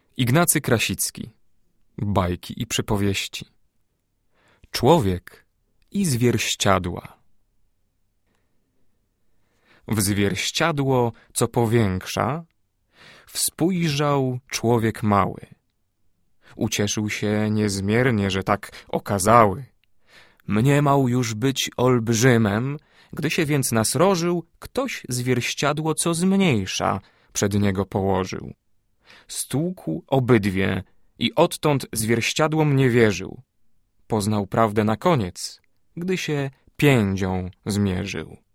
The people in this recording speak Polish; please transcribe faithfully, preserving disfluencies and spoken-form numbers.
Ignacy Krasicki. Bajki i przypowieści. Człowiek i zwierściadła. W zwierściadło, co powiększa, wspójrzał człowiek mały. Ucieszył się niezmiernie, że tak okazały. Mniemał już być olbrzymem, gdy się więc nasrożył, ktoś zwierściadło, co zmniejsza, przed niego położył. Stłukł obydwie i odtąd zwierściadłom nie wierzył. Poznał prawdę na koniec, gdy się piędzią zmierzył.